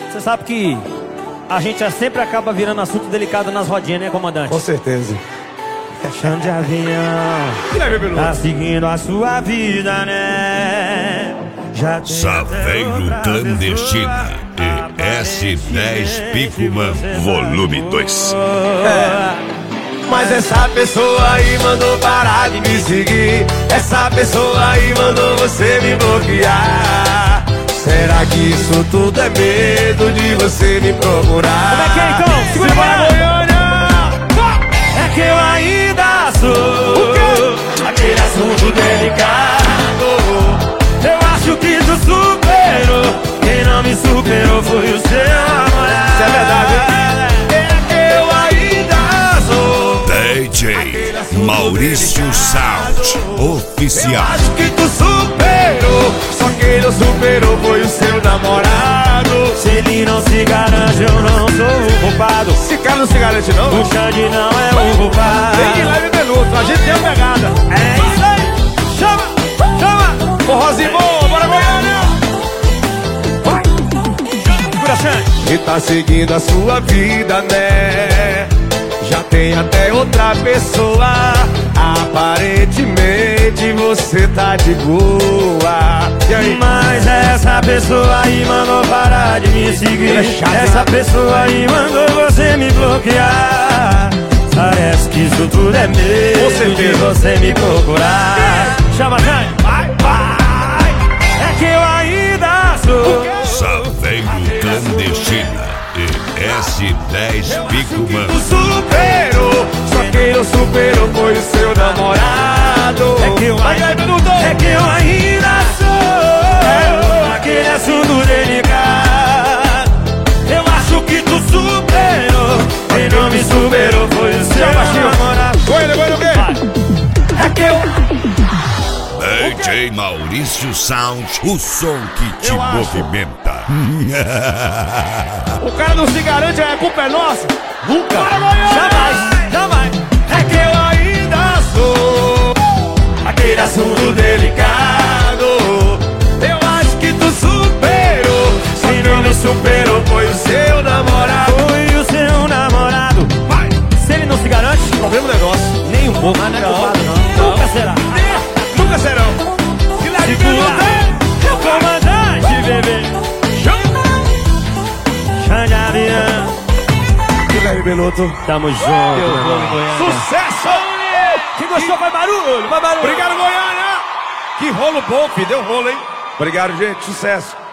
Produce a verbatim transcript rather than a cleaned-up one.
Você sabe que a gente sempre acaba virando assunto delicado nas rodinhas, né, comandante? Com certeza. Chão de avião, tá seguindo a sua vida, né? Já Saveiro Clandestina e S dez Picoman Volume dois. É. Mas essa pessoa aí mandou parar de me seguir. Essa pessoa aí mandou você me bloquear. Será que isso tudo é medo de você me procurar? Como é que é então? Segura para Goiânia! É que eu ainda sou aquele assunto delicado. Eu acho que tu superou. Quem não me superou foi o seu namorado. Isso é verdade. É que eu ainda sou D J Maurício Sound Oficial. Eu acho que tu superou. Só quem não superou foi o seu namorado. Se ele não se garante, eu não sou o culpado. Esse cara não se garante não? O Xande não é o culpado. Vem de leve minuto, a gente tem a pegada. É isso aí. Chama, chama. Forrozinho bom, bora Goiânia. Vai. Segura, Xande. E tá seguindo a sua vida, né? Já tem até outra pessoa. Aparentemente você tá de boa. E aí? Mas essa pessoa aí mandou parar de me seguir. É chato, essa pessoa aí mandou você me bloquear. Parece que isso tudo é medo de você me procurar. Chama, Xande. Vai, vai. É que eu ainda sou Saveiro Clandestina e S dez Picoman. Tu superou. Só quem não superou foi o seu namorado. É que eu Vai, ainda, minuto. é que eu ainda sou aquele assunto delicado. Eu acho que tu superou. Quem não me superou foi o seu namorado. Goiânia, Goiânia, o quê? É que eu... D J Maurício Sound, o som que te Eu acho. movimenta. O cara não se garante, a culpa é nossa. Nunca. Jamais, jamais. É que eu ainda sou aquele assunto delicado. Eu acho que tu superou. Quem não me superou foi o seu namorado. Foi o seu namorado. Vai. Se ele não se garante, Problema o negócio. nem um pouco. Mas não é culpado, não. Não. Nunca será. Nunca serão. Guilherme Segura. Comandante, bebê. Xande Avião. Guilherme Beloto. Tamo junto, meu irmão. Sucesso! Quem gostou faz barulho, faz barulho. Obrigado, Goiânia! Que rolo bom, filho. Deu rolo, hein? Obrigado, gente. Sucesso.